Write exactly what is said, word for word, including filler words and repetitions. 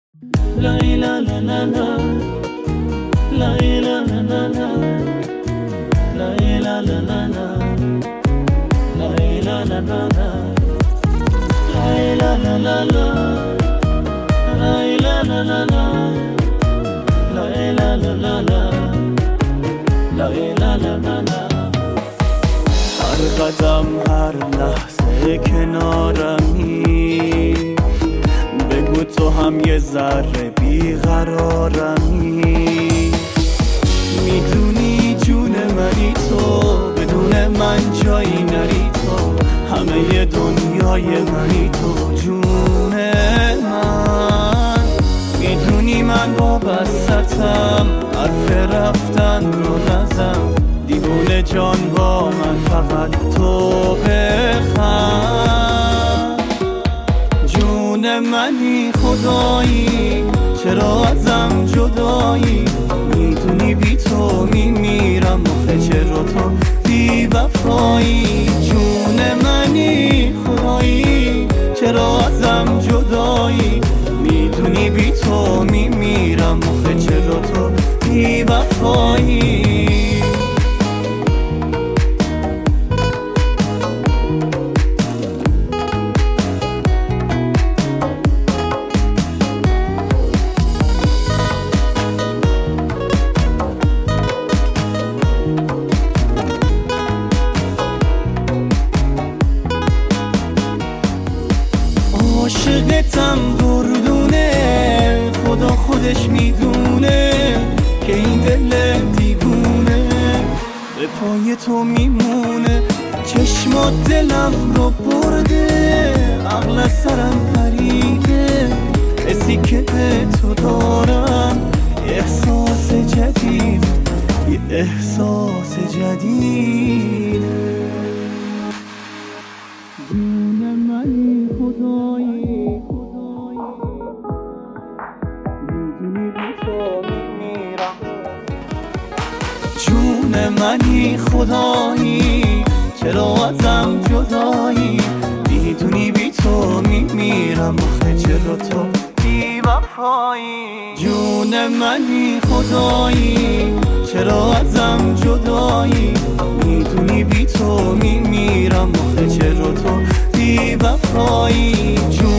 La la la la la, la la la la la, la la la la la, la la la la la, la la la la la, la la la la la, la la la la la, la la la la la. هر قدم هر لحظه کنارمی، بگو تو هم یه ذره بیقرارمی. میدونی جون منی تو، بدون من جایی نری تو، همه ی دنیای منی تو جون من. میدونی من وابستم، حرف رفتن رو نزن، دیوونه جان با من فقط تو بخند. جون منی خدایی، چرا ازم جدایی؟ میدونی بی تو میمیرم آخه چرا تو بی وفایی؟ جون منی خدایی، چرا ازم جدایی؟ میدونی بی تو میمیرم آخه چرا تو بی وفایی؟ عاشقتم دردونه، خدا خودش میدونه که این دل دیوونه به پای تو میمونه. چشمات دلم رو برده، عقل از سرم پریده، حسی که به تو دارم احساس جدید، یه احساس جدید. جون منی خدایی، میدونی بی تو میمیرم. جون منی خدایی، چرا ازم جدایی؟ میدونی بی تو میمیرم آخه چرا تو بی وفایی؟ جون منی خدایی، چرا ازم جدایی؟ میدونی بی تو میمیرم آخه چرا تو بی وفایی؟